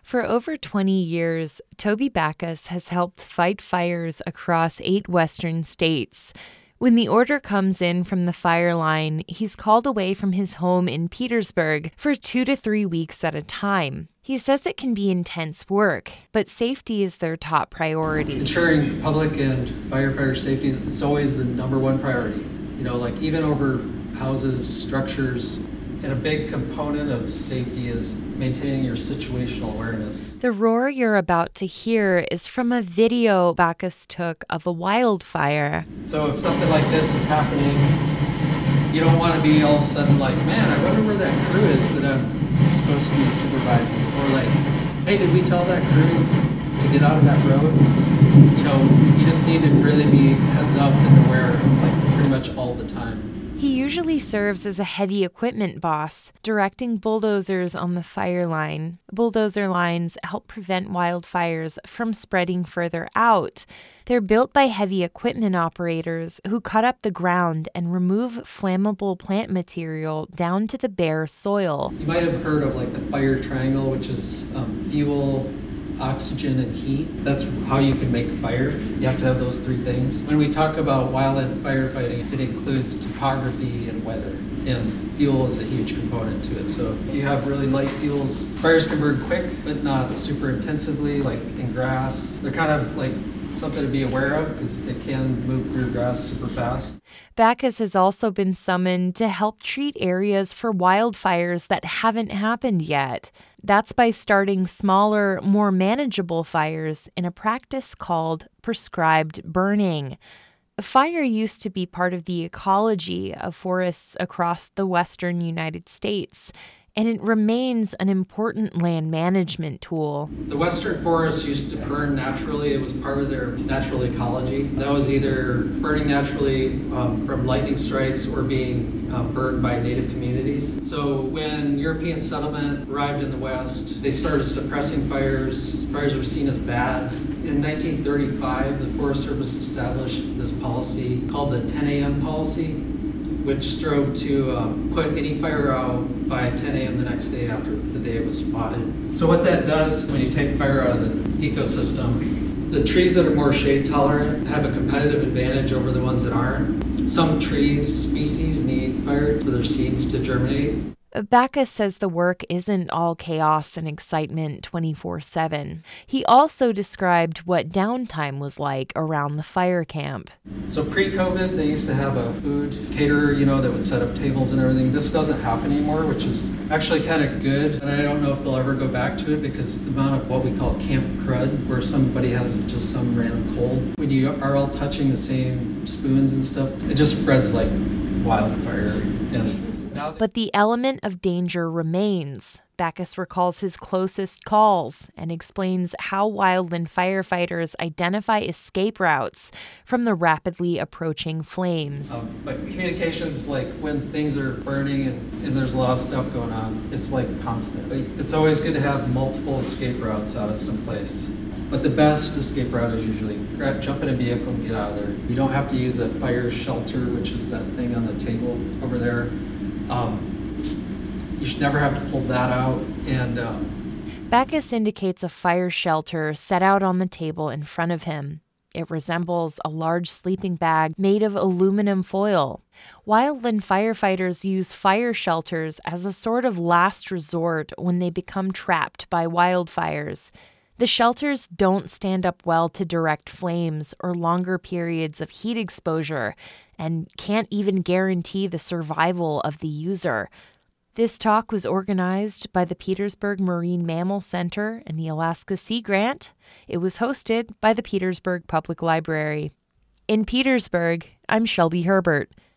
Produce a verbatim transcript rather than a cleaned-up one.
For over twenty years, Toby Backus has helped fight fires across eight western states. When the order comes in from the fire line, he's called away from his home in Petersburg for two to three weeks at a time. He says it can be intense work, but safety is their top priority. Ensuring public and firefighter safety is it's always the number one priority. You know, like even over houses, structures, and a big component of safety is maintaining your situational awareness. The roar you're about to hear is from a video Backus took of a wildfire. So if something like this is happening, you don't want to be all of a sudden like, man, I wonder where that crew is that I'm supposed to be supervising. Or like, hey, did we tell that crew to get out of that road? You know, you just need to really be heads up and aware like pretty much all the time. He usually serves as a heavy equipment boss, directing bulldozers on the fire line. Bulldozer lines help prevent wildfires from spreading further out. They're built by heavy equipment operators who cut up the ground and remove flammable plant material down to the bare soil. You might have heard of like the fire triangle, which is um, fuel, oxygen, and heat. That's how you can make fire. You have to have those three things. When we talk about wildland firefighting, it includes topography and weather. And fuel is a huge component to it. So if you have really light fuels, fires can burn quick, but not super intensively, like in grass. They're kind of like something to be aware of because it can move through grass super fast. Backus has also been summoned to help treat areas for wildfires that haven't happened yet. That's by starting smaller, more manageable fires in a practice called prescribed burning. Fire used to be part of the ecology of forests across the western United States, and it remains an important land management tool. The western forests used to burn naturally. It was part of their natural ecology. That was either burning naturally um, from lightning strikes or being um, burned by native communities. So when European settlement arrived in the West, they started suppressing fires. Fires were seen as bad. In nineteen thirty-five, the Forest Service established this policy called the ten a.m. policy, which strove to um, put any fire out by ten a.m. the next day after the day it was spotted. So what that does when you take fire out of the ecosystem, the trees that are more shade tolerant have a competitive advantage over the ones that aren't. Some trees, species need fire for their seeds to germinate. Backus says the work isn't all chaos and excitement twenty-four seven. He also described what downtime was like around the fire camp. So pre-COVID, they used to have a food caterer, you know, that would set up tables and everything. This doesn't happen anymore, which is actually kind of good. And I don't know if they'll ever go back to it because the amount of what we call camp crud, where somebody has just some random cold, when you are all touching the same spoons and stuff, it just spreads like wildfire. And But the element of danger remains. Backus recalls his closest calls and explains how wildland firefighters identify escape routes from the rapidly approaching flames. Um, but communications, like when things are burning and, and there's a lot of stuff going on, it's like constant. It's always good to have multiple escape routes out of some place. But the best escape route is usually jump in a vehicle and get out of there. You don't have to use a fire shelter, which is that thing on the table over there. Um, you should never have to pull that out. And um, Backus indicates a fire shelter set out on the table in front of him. It resembles a large sleeping bag made of aluminum foil. Wildland firefighters use fire shelters as a sort of last resort when they become trapped by wildfires. The shelters don't stand up well to direct flames or longer periods of heat exposure and can't even guarantee the survival of the user. This talk was organized by the Petersburg Marine Mammal Center and the Alaska Sea Grant. It was hosted by the Petersburg Public Library. In Petersburg, I'm Shelby Herbert.